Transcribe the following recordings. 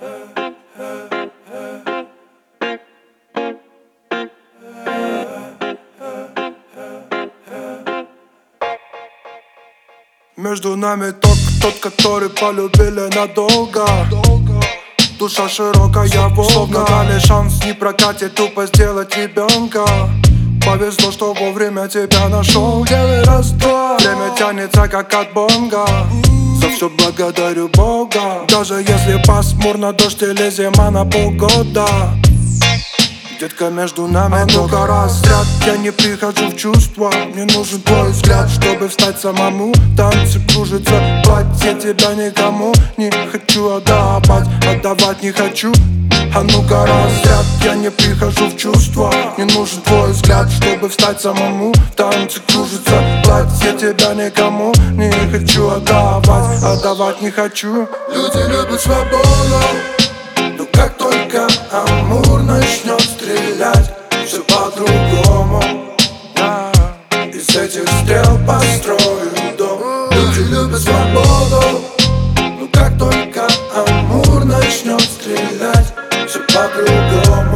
Между нами тот, который полюбили надолго. Душа широкая Волга, словно дали шанс, не прокатит тупо сделать ребенка. Повезло, что вовремя тебя нашел. Делай раз-два, время тянется как от бонга. За все благодарю Бога. Даже если пасмурно, дождь или зима на полгода. Детка, между нами много разряд. Я не прихожу в чувства. Мне нужен твой взгляд, чтобы встать самому. Танцы кружатся, платье тебя никому не хочу отдавать, отдавать не хочу. А ну-ка разряд, я не прихожу в чувства. Мне нужен твой взгляд, чтобы встать самому. Танцы кружатся, платье тебя никому не хочу отдавать, отдавать не хочу. Люди любят свободу, но как только Амур начнет стрелять, все по-другому. Из этих стрел построю дом. Люди любят свободу, но как только Амур начнет стрелять, все по-другому.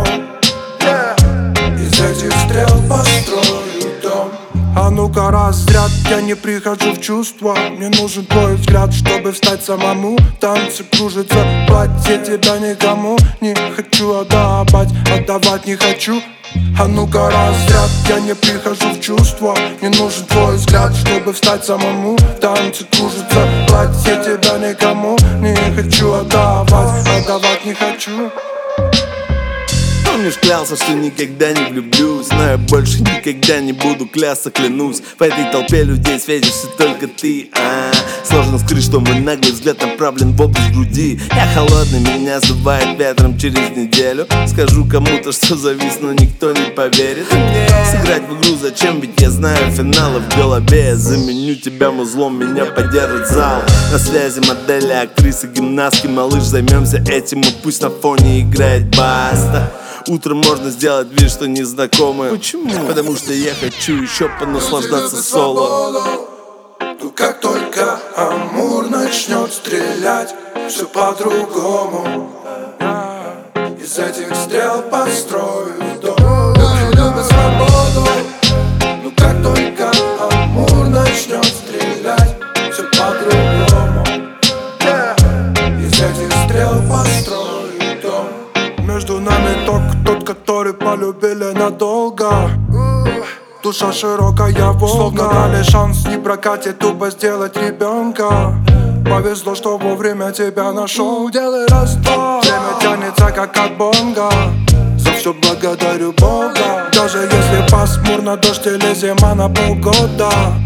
Из этих стрел построю дом. А ну-ка разряд, я не прихожу в чувства. Мне нужен твой взгляд, чтобы встать самому. Танцы кружатся, платье тебя никому не хочу отдавать, отдавать не хочу. А ну-ка разряд, я не прихожу в чувства. Мне нужен твой взгляд, чтобы встать самому. Танцы кружатся, платье тебя никому не хочу отдавать, отдавать не хочу. Помнишь, клялся, что никогда не влюблюсь, но я больше никогда не буду клясться, клянусь. В этой толпе людей светишься только ты. Сложно скрыть, что мой наглый взгляд направлен в область груди. Я холодный, меня сдувает ветром через неделю. Скажу кому-то, что завис, но никто не поверит. Сыграть в игру зачем, ведь я знаю финалы в голове. Я заменю тебя музлом, меня поддержит зал. На связи модели, актрисы, гимнастки. Малыш, займемся этим, и пусть на фоне играет Баста. Утром можно сделать вид, что незнакомы. Почему? Потому что я хочу еще понаслаждаться соло. Но как только Амур начнет стрелять, все по-другому. Из этих стрел построю дом. Люди любят свободу, но как только Амур начнет стрелять, все по-другому. Из этих стрел построю дом. Между нами тот, который полюбили надолго. Душа широкая Волга, словно дали шанс, не прокатит тупо сделать ребенка. Повезло, что вовремя тебя нашел. Делай раз-два, время тянется как от бонга. За все благодарю Бога. Даже если пасмурно, дождь или зима на полгода.